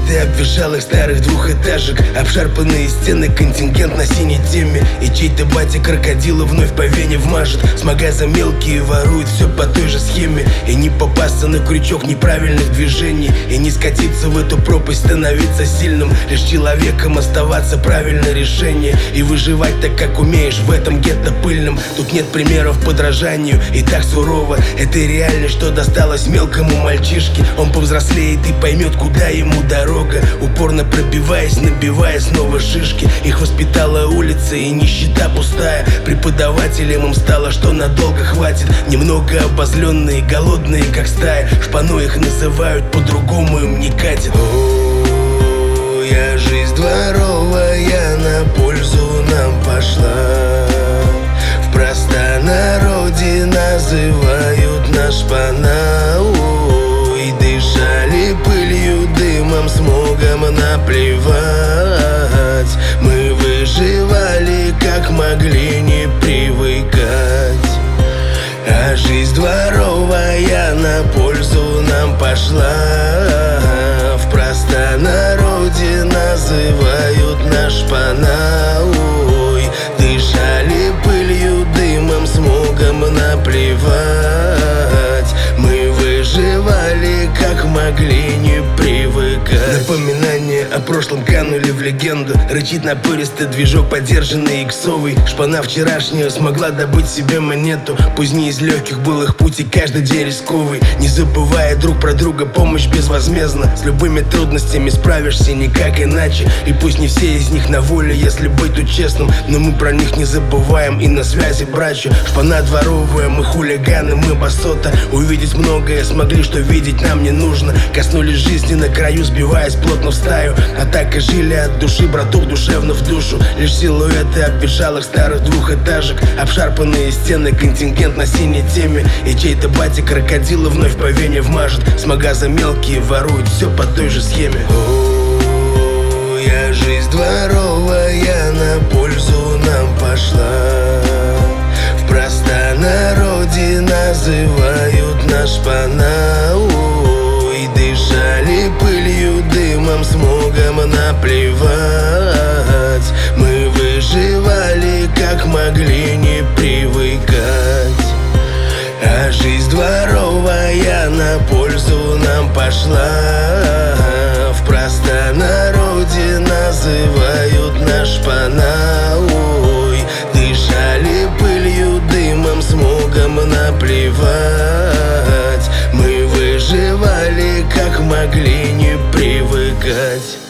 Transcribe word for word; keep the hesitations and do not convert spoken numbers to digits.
силуэты обветшалых старых двухэтажек, обшарпанные стены, контингент на синей теме. И чей-то батя крокодила вновь по вене вмажет. С магаза мелкие воруют все по той же схеме. И не попасться на крючок неправильных движений, и не скатиться в эту пропасть, становиться сильным. Лишь человеком оставаться правильное решение, и выживать так, как умеешь в этом гетто пыльном. Тут нет примеров подражанию, и так сурово. Это реальность, что досталось мелкому мальчишке. Он повзрослеет и поймет, куда ему дорога, упорно пробиваясь, набивая снова шишки. Их воспитала улица и нищета пустая. Преподавателям им стало, что надолго хватит. Немного обозленные, голодные, как стая. Шпаной их называют, по-другому им не катит. О, я жизнь дворовая на пользу нам пошла. В простонародье называют нас шпана. Ой, дышали пылью, дымом, смогом наплевать. Мы выживали, как могли, не привыкать. А жизнь дворовая на пользу нам пошла. В простонародье называют нас шпана. Ой, дышали пылью, дымом, смогом наплевать. Мы выживали, как могли, не привыкать. Напоминания о прошлом канули в легенду. Рычит напористый движок, подержанный иксовый. Шпана вчерашняя смогла добыть себе монету. Пусть не из легких был их путь, и каждый день рисковый. Не забывая друг про друга, помощь безвозмездна. С любыми трудностями справишься никак иначе. И пусть не все из них на воле, если быть тут честным, но мы про них не забываем и на связи братья. Шпана дворовая, мы хулиганы, мы басота. Увидеть многое смогли, что видеть нам не нужно. Коснулись жизни на краю, сбиваясь плотно в стаю. А так и жили от души, братух, душевно в душу. Лишь силуэты обветшалых старых двухэтажек, обшарпанные стены, контингент на синей теме. И чей-то батя крокодила вновь по вене вмажет. С магаза мелкие воруют все по той же схеме. О, я жизнь дворовая на пользу нам пошла. В простонародье называют нас шпана. Ой, дышали пылью, дымом, смогом наплевать. Мы выживали, как могли, не привыкать. А жизнь дворовая на пользу нам пошла. В простонародье называют нас шпана. Ой, дышали пылью, дымом, смогом наплевать. Мы выживали, как могли, не привыкать.